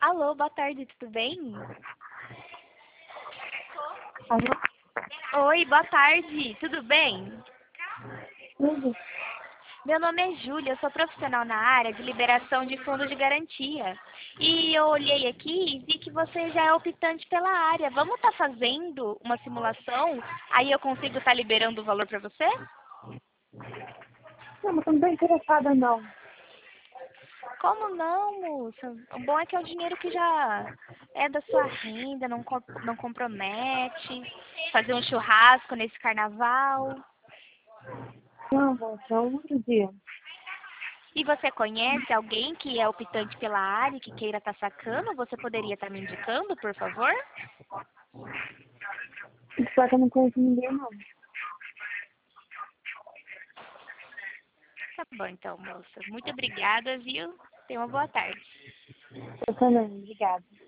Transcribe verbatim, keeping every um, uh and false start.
Alô, boa tarde, tudo bem? Alô? Oi, boa tarde, tudo bem? Tudo? Meu nome é Júlia, eu sou profissional na área de liberação de fundos de garantia. E eu olhei aqui e vi que você já é optante pela área. Vamos estar fazendo uma simulação? Aí eu consigo estar liberando o valor para você? Não, mas eu não estou interessada, não. Como não, moça? O bom é que é o dinheiro que já é da sua renda, não, com- não compromete. Fazer um churrasco nesse carnaval. Não, moça, é um outro dia. E você conhece alguém que é optante pela área e que queira estar sacando? Você poderia estar me indicando, por favor? Só que eu não conheço ninguém, não. Tá bom, então, moça. Muito obrigada, viu? Tenha uma boa tarde. Eu também, obrigada.